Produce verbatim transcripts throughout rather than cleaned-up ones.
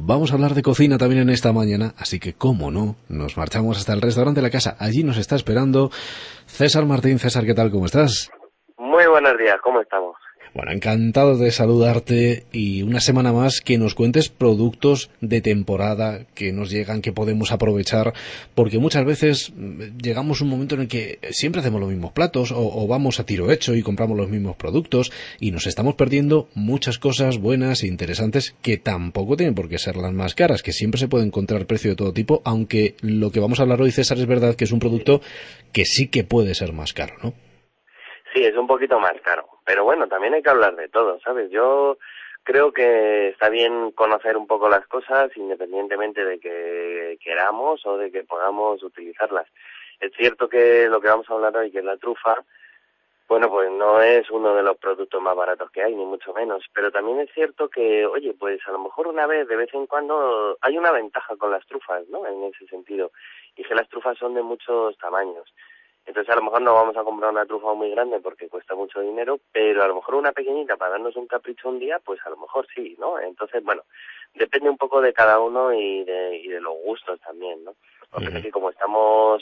Vamos a hablar de cocina también en esta mañana, así que, cómo no, nos marchamos hasta el restaurante La Casa. Allí nos está esperando César Martín. César, ¿qué tal? ¿Cómo estás? Muy buenos días, ¿cómo estamos? Bueno, encantado de saludarte y una semana más que nos cuentes productos de temporada que nos llegan, que podemos aprovechar, porque muchas veces llegamos a un momento en el que siempre hacemos los mismos platos o, o vamos a tiro hecho y compramos los mismos productos y nos estamos perdiendo muchas cosas buenas e interesantes que tampoco tienen por qué ser las más caras, que siempre se puede encontrar precio de todo tipo, aunque lo que vamos a hablar hoy, César, es verdad que es un producto que sí que puede ser más caro, ¿no? Sí, es un poquito más caro, pero bueno, también hay que hablar de todo, ¿sabes? Yo creo que está bien conocer un poco las cosas independientemente de que queramos o de que podamos utilizarlas. Es cierto que lo que vamos a hablar hoy, que es la trufa, bueno, pues no es uno de los productos más baratos que hay, ni mucho menos, pero también es cierto que, oye, pues a lo mejor una vez, de vez en cuando, hay una ventaja con las trufas, ¿no? En ese sentido, y que las trufas son de muchos tamaños. Entonces a lo mejor no vamos a comprar una trufa muy grande porque cuesta mucho dinero, pero a lo mejor una pequeñita para darnos un capricho un día, pues a lo mejor sí, ¿no? Entonces, bueno, depende un poco de cada uno y de, y de los gustos también, ¿no? Porque Uh-huh. es que como estamos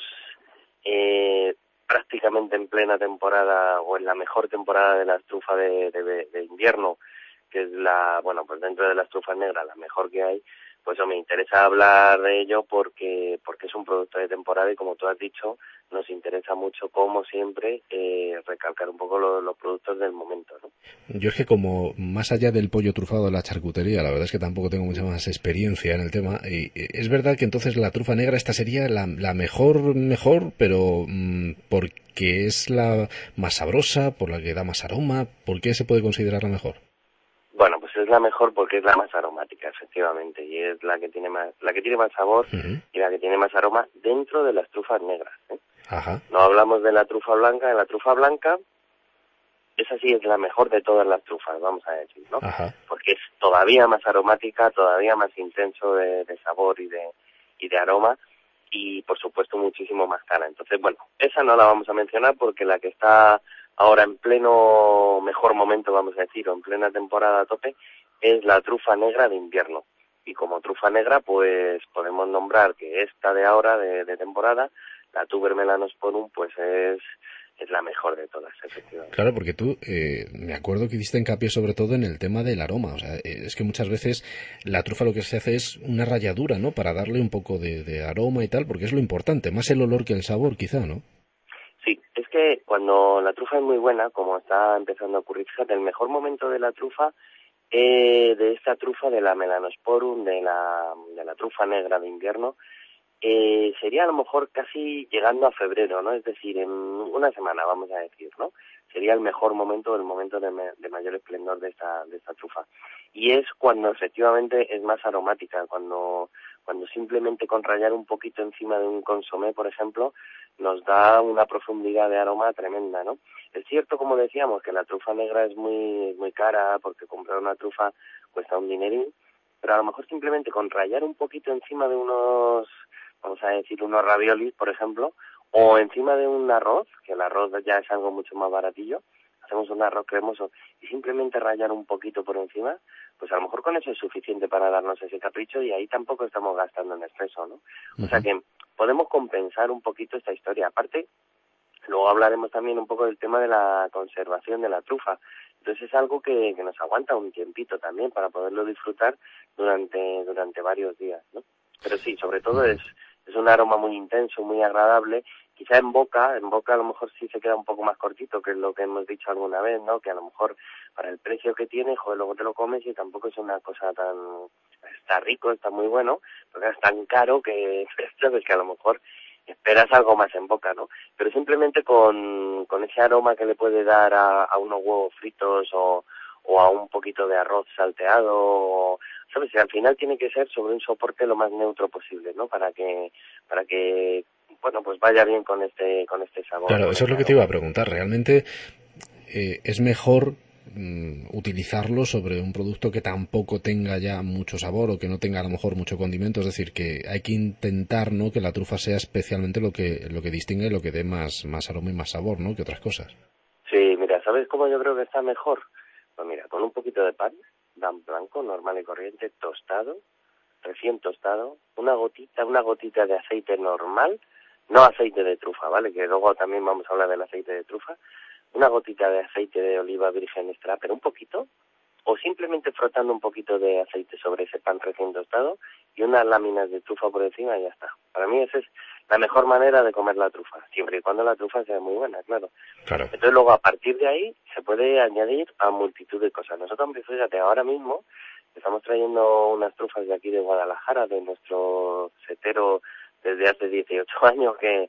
eh, prácticamente en plena temporada o en la mejor temporada de las trufas de, de, de invierno, que es la, bueno, pues dentro de las trufas negras la mejor que hay, pues me interesa hablar de ello porque porque es un producto de temporada y como tú has dicho, nos interesa mucho, como siempre, eh, recalcar un poco lo, los productos del momento, ¿no? Yo es que como más allá del pollo trufado de la charcutería, la verdad es que tampoco tengo mucha más experiencia en el tema. Y es verdad que entonces la trufa negra esta sería la, la mejor, mejor, pero mmm, porque es la más sabrosa, por la que da más aroma, ¿por qué se puede considerar la mejor? Bueno, pues es la mejor porque es la más aromática, efectivamente, y es la que tiene más, la que tiene más sabor Uh-huh. y la que tiene más aroma dentro de las trufas negras, ¿eh? Ajá. No hablamos de la trufa blanca, de la trufa blanca, esa sí es la mejor de todas las trufas, vamos a decir, ¿no? Ajá. Porque es todavía más aromática, todavía más intenso de, de sabor y de y de aroma, y por supuesto muchísimo más cara. Entonces, bueno, esa no la vamos a mencionar porque la que está ahora en pleno mejor momento, vamos a decir, o en plena temporada a tope, es la trufa negra de invierno. Y como trufa negra, pues podemos nombrar que esta de ahora, de, de temporada, la Tuber melanosporum, pues es es la mejor de todas, efectivamente. Claro, porque tú, eh, me acuerdo que hiciste hincapié sobre todo en el tema del aroma. O sea, eh, es que muchas veces la trufa lo que se hace es una ralladura, ¿no? Para darle un poco de, de aroma y tal, porque es lo importante, más el olor que el sabor, quizá, ¿no? Sí, es que cuando la trufa es muy buena, como está empezando a ocurrir, fíjate, el mejor momento de la trufa, eh, de esta trufa, de la melanosporum, de la, de la trufa negra de invierno, eh, sería a lo mejor casi llegando a febrero, ¿no? Es decir, en una semana, vamos a decir, ¿no? Sería el mejor momento, el momento de, me, de mayor esplendor de esta, de esta trufa. Y es cuando efectivamente es más aromática, cuando, cuando simplemente con rallar un poquito encima de un consomé, por ejemplo, nos da una profundidad de aroma tremenda, ¿no? Es cierto, como decíamos, que la trufa negra es muy, muy cara, porque comprar una trufa cuesta un dinerín, pero a lo mejor simplemente con rallar un poquito encima de unos, vamos a decir, unos raviolis, por ejemplo, o encima de un arroz, que el arroz ya es algo mucho más baratillo, hacemos un arroz cremoso y simplemente rallar un poquito por encima, pues a lo mejor con eso es suficiente para darnos ese capricho y ahí tampoco estamos gastando en exceso, ¿no? Uh-huh. O sea que podemos compensar un poquito esta historia. Aparte, luego hablaremos también un poco del tema de la conservación de la trufa. Entonces es algo que, que nos aguanta un tiempito también para poderlo disfrutar durante durante varios días, ¿no? Pero sí, sobre todo Uh-huh. es es un aroma muy intenso, muy agradable. Quizá en boca, en boca a lo mejor sí se queda un poco más cortito, que es lo que hemos dicho alguna vez, ¿no? Que a lo mejor para el precio que tiene, joder, luego te lo comes y tampoco es una cosa tan... Está rico, está muy bueno, pero es tan caro que, sabes, que a lo mejor esperas algo más en boca, ¿no? Pero simplemente con, con ese aroma que le puede dar a, a unos huevos fritos o, o a un poquito de arroz salteado, o, ¿sabes? Y al final tiene que ser sobre un soporte lo más neutro posible, ¿no? Para que, para que, bueno, pues vaya bien con este, con este sabor, Claro, con eso es este lo que te iba aroma. a preguntar. Realmente eh, es mejor mm, utilizarlo sobre un producto que tampoco tenga ya mucho sabor o que no tenga a lo mejor mucho condimento. Es decir, que hay que intentar, ¿no?, que la trufa sea especialmente lo que lo que distingue, lo que dé más, más aroma y más sabor, ¿no?, que otras cosas. Sí, mira, ¿sabes cómo yo creo que está mejor? Pues mira, con un poquito de pan, pan blanco, normal y corriente, tostado, recién tostado, una gotita, una gotita de aceite normal, no aceite de trufa, ¿vale? Que luego también vamos a hablar del aceite de trufa, una gotita de aceite de oliva virgen extra, pero un poquito, o simplemente frotando un poquito de aceite sobre ese pan recién tostado y unas láminas de trufa por encima y ya está. Para mí esa es la mejor manera de comer la trufa, siempre y cuando la trufa sea muy buena, claro. Claro. Entonces luego a partir de ahí se puede añadir a multitud de cosas. Nosotros, fíjate, ahora mismo estamos trayendo unas trufas de aquí de Guadalajara, de nuestro setero desde hace dieciocho años que,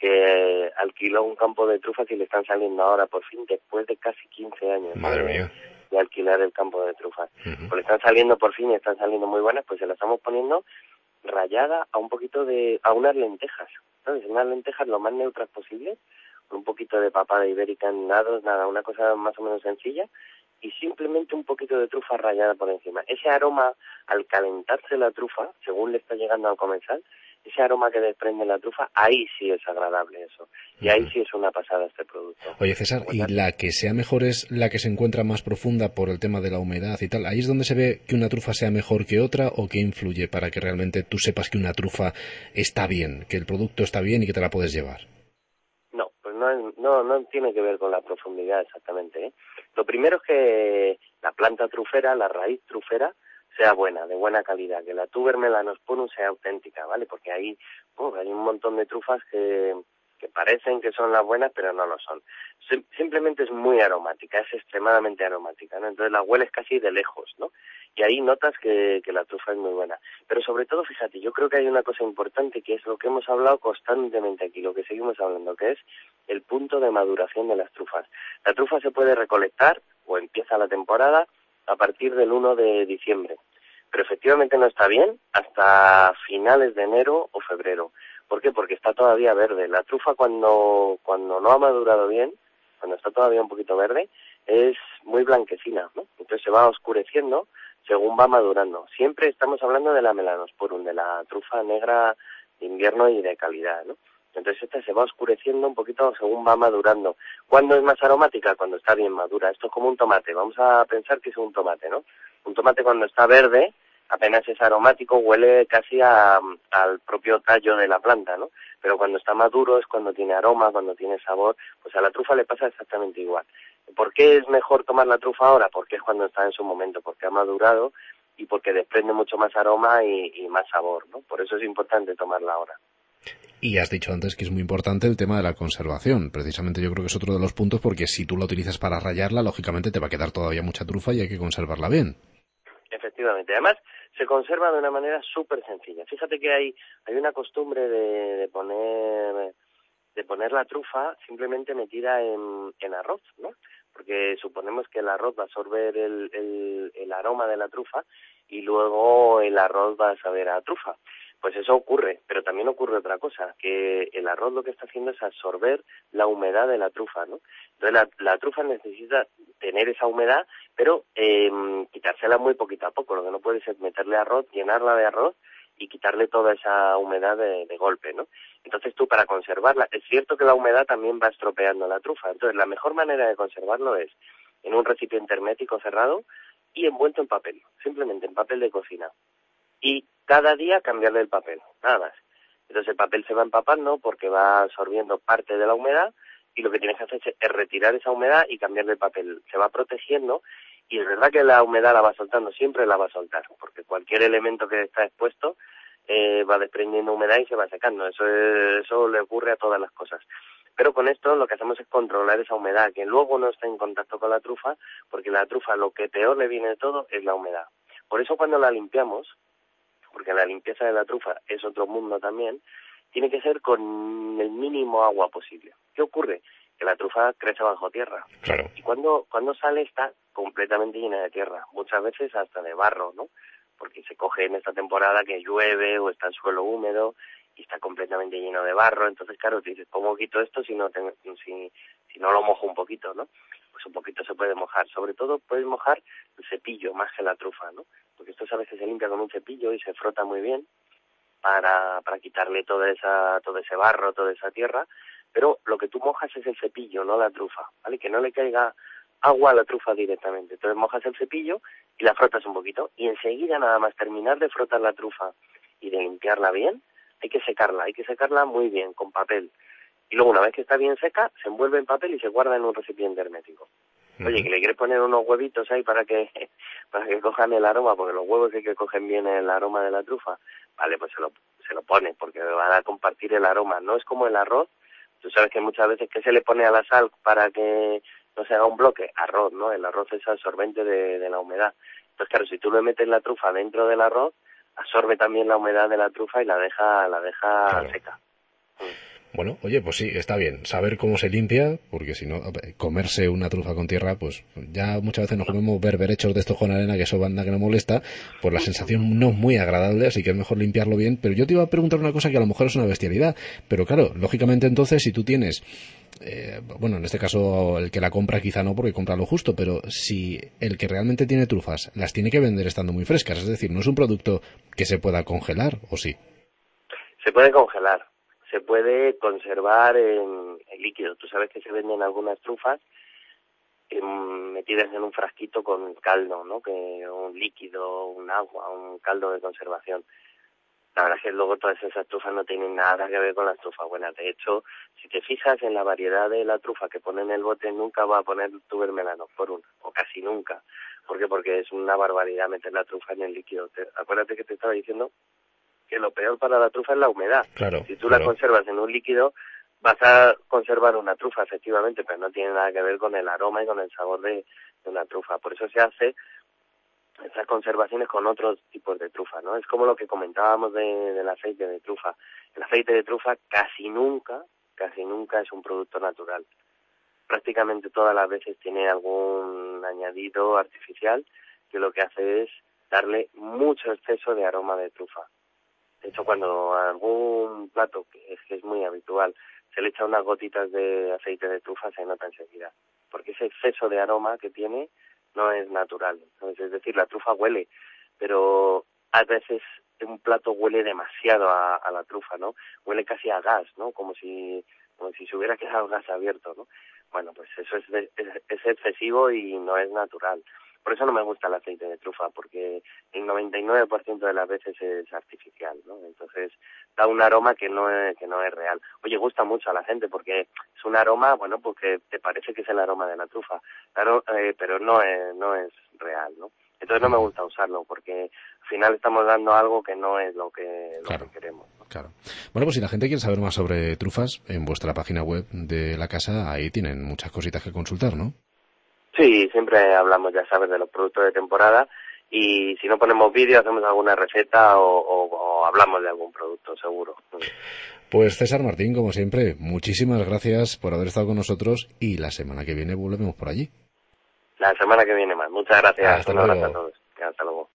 que alquiló un campo de trufas y le están saliendo ahora por fin después de casi quince años. Madre de, mía. de alquilar el campo de trufas. Uh-huh. Pues le están saliendo por fin y están saliendo muy buenas, pues se las estamos poniendo rayada a un poquito de, a unas lentejas, ¿sabes? Unas lentejas lo más neutras posible, con un poquito de papada ibérica en nados, nada, una cosa más o menos sencilla, y simplemente un poquito de trufa rallada por encima. Ese aroma, al calentarse la trufa, según le está llegando al comensal, ese aroma que desprende la trufa, ahí sí es agradable eso. Y ahí sí es una pasada este producto. Oye, César, ¿y la que sea mejor es la que se encuentra más profunda por el tema de la humedad y tal? ¿Ahí es donde se ve que una trufa sea mejor que otra o qué influye para que realmente tú sepas que una trufa está bien, que el producto está bien y que te la puedes llevar? No, pues no, es, no, no tiene que ver con la profundidad exactamente, ¿eh? Lo primero es que la planta trufera, la raíz trufera, sea buena, de buena calidad, que la tuber melanosporum sea auténtica, ¿vale? Porque ahí uh, hay un montón de trufas que, que parecen que son las buenas, pero no lo son. Sim- simplemente es muy aromática, es extremadamente aromática, ¿no? Entonces la hueles casi de lejos, ¿no? Y ahí notas que, que la trufa es muy buena. Pero sobre todo, fíjate, yo creo que hay una cosa importante que es lo que hemos hablado constantemente aquí, lo que seguimos hablando, que es el punto de maduración de las trufas. La trufa se puede recolectar, o empieza la temporada, a partir del uno de diciembre. Pero efectivamente no está bien hasta finales de enero o febrero. ¿Por qué? Porque está todavía verde. La trufa cuando, cuando no ha madurado bien, cuando está todavía un poquito verde, es muy blanquecina, ¿no? Entonces se va oscureciendo según va madurando. Siempre estamos hablando de la melanosporum, de la trufa negra de invierno y de calidad, ¿no? Entonces esta se va oscureciendo un poquito según va madurando. ¿Cuándo es más aromática? Cuando está bien madura. Esto es como un tomate. Vamos a pensar que es un tomate, ¿no? Un tomate cuando está verde apenas es aromático, huele casi a, al propio tallo de la planta, ¿no? Pero cuando está maduro es cuando tiene aroma, cuando tiene sabor. Pues a la trufa le pasa exactamente igual. ¿Por qué es mejor tomar la trufa ahora? Porque es cuando está en su momento, porque ha madurado y porque desprende mucho más aroma y, y más sabor, ¿no? Por eso es importante tomarla ahora. Y has dicho antes que es muy importante el tema de la conservación. Precisamente yo creo que es otro de los puntos porque si tú la utilizas para rallarla, lógicamente te va a quedar todavía mucha trufa y hay que conservarla bien. Efectivamente. Además, se conserva de una manera súper sencilla. Fíjate que hay hay una costumbre de, de poner de poner la trufa simplemente metida en, en arroz, ¿no? Porque suponemos que el arroz va a absorber el, el, el aroma de la trufa y luego el arroz va a saber a trufa. Pues eso ocurre, pero también ocurre otra cosa, que el arroz lo que está haciendo es absorber la humedad de la trufa, ¿no? Entonces la, la trufa necesita tener esa humedad, pero eh, quitársela muy poquito a poco. Lo que no puede es meterle arroz, llenarla de arroz y quitarle toda esa humedad de, de golpe, ¿no? Entonces tú para conservarla, es cierto que la humedad también va estropeando la trufa, entonces la mejor manera de conservarlo es en un recipiente hermético cerrado y envuelto en papel, simplemente en papel de cocina. Y cada día cambiarle el papel, nada más. Entonces el papel se va empapando porque va absorbiendo parte de la humedad y lo que tienes que hacer es retirar esa humedad y cambiarle el papel. Se va protegiendo y es verdad que la humedad la va soltando, siempre la va a soltar, porque cualquier elemento que está expuesto eh, va desprendiendo humedad y se va secando. Eso, es, eso le ocurre a todas las cosas. Pero con esto lo que hacemos es controlar esa humedad, que luego no está en contacto con la trufa, porque la trufa lo que peor le viene de todo es la humedad. Por eso cuando la limpiamos, porque la limpieza de la trufa es otro mundo también, tiene que ser con el mínimo agua posible. ¿Qué ocurre? Que la trufa crece bajo tierra. Claro. Y cuando, cuando sale está completamente llena de tierra, muchas veces hasta de barro, ¿no? Porque se coge en esta temporada que llueve o está el suelo húmedo y está completamente lleno de barro. Entonces, claro, te dices, ¿cómo quito esto si no, tengo, si, si no lo mojo un poquito, ¿no? Pues un poquito se puede mojar. Sobre todo puedes mojar el cepillo más que la trufa, ¿no? Porque esto a veces se limpia con un cepillo y se frota muy bien para, para quitarle toda esa, todo ese barro, toda esa tierra, pero lo que tú mojas es el cepillo, no la trufa, ¿vale? Que no le caiga agua a la trufa directamente. Entonces mojas el cepillo y la frotas un poquito, y enseguida nada más terminar de frotar la trufa y de limpiarla bien, hay que secarla, hay que secarla muy bien, con papel. Y luego una vez que está bien seca, se envuelve en papel y se guarda en un recipiente hermético. Oye, que le quieres poner unos huevitos ahí para que para que cojan el aroma, porque los huevos sí que cogen bien el aroma de la trufa, vale, pues se lo, se lo pones, porque van a compartir el aroma. No es como el arroz, tú sabes que muchas veces que se le pone a la sal para que no se haga un bloque, arroz, ¿no? El arroz es absorbente de, de la humedad. Entonces, claro, si tú le metes la trufa dentro del arroz, absorbe también la humedad de la trufa y la deja, la deja claro. seca. Bueno, oye, pues sí, está bien saber cómo se limpia, porque si no, comerse una trufa con tierra, pues ya muchas veces nos comemos berberechos de estos con arena, que eso banda que no molesta, pues la sensación no es muy agradable, así que es mejor limpiarlo bien. Pero yo te iba a preguntar una cosa que a lo mejor es una bestialidad, pero claro, lógicamente entonces si tú tienes, eh, bueno, en este caso el que la compra quizá no, porque compra lo justo, pero si el que realmente tiene trufas las tiene que vender estando muy frescas, es decir, no es un producto que se pueda congelar, ¿o sí? Se puede congelar. Se puede conservar en, en líquido. Tú sabes que se venden algunas trufas en, metidas en un frasquito con caldo, ¿no? Que un líquido, un agua, un caldo de conservación. La verdad es que luego todas esas trufas no tienen nada que ver con las trufas buenas. De hecho, si te fijas en la variedad de la trufa que pone en el bote, nunca va a poner tuber melanosporum, o casi nunca. ¿Por qué? Porque es una barbaridad meter la trufa en el líquido. Te, acuérdate que te estaba diciendo que lo peor para la trufa es la humedad. Claro, si tú claro. la conservas en un líquido, vas a conservar una trufa, efectivamente, pero no tiene nada que ver con el aroma y con el sabor de, de una trufa. Por eso se hace esas conservaciones con otros tipos de trufa, ¿no? Es como lo que comentábamos de, del aceite de trufa. El aceite de trufa casi nunca, casi nunca es un producto natural. Prácticamente todas las veces tiene algún añadido artificial que lo que hace es darle mucho exceso de aroma de trufa. De hecho, cuando a algún plato, que es que es muy habitual, se le echa unas gotitas de aceite de trufa, se nota enseguida. Porque ese exceso de aroma que tiene no es natural. Entonces, es decir, la trufa huele, pero a veces un plato huele demasiado a, a la trufa, ¿no? Huele casi a gas, ¿no? Como si, como si se hubiera quedado el gas abierto, ¿no? Bueno, pues eso es, de, es, es excesivo y no es natural. Por eso no me gusta el aceite de trufa, porque el noventa y nueve por ciento de las veces es artificial, ¿no? Entonces da un aroma que no es, que no es real. Oye, gusta mucho a la gente porque es un aroma, bueno, porque te parece que es el aroma de la trufa, claro, eh, pero no es, no es real, ¿no? Entonces no me gusta usarlo porque al final estamos dando algo que no es lo que, lo claro, que queremos, ¿no? Claro. Bueno, pues si la gente quiere saber más sobre trufas, en vuestra página web de la casa, ahí tienen muchas cositas que consultar, ¿no? Sí, siempre hablamos, ya sabes, de los productos de temporada y si no ponemos vídeo hacemos alguna receta o, o, o hablamos de algún producto, seguro. Pues César Martín, como siempre, muchísimas gracias por haber estado con nosotros y la semana que viene volvemos por allí. La semana que viene más. Muchas gracias. Hasta Un abrazo luego. a todos. Hasta luego.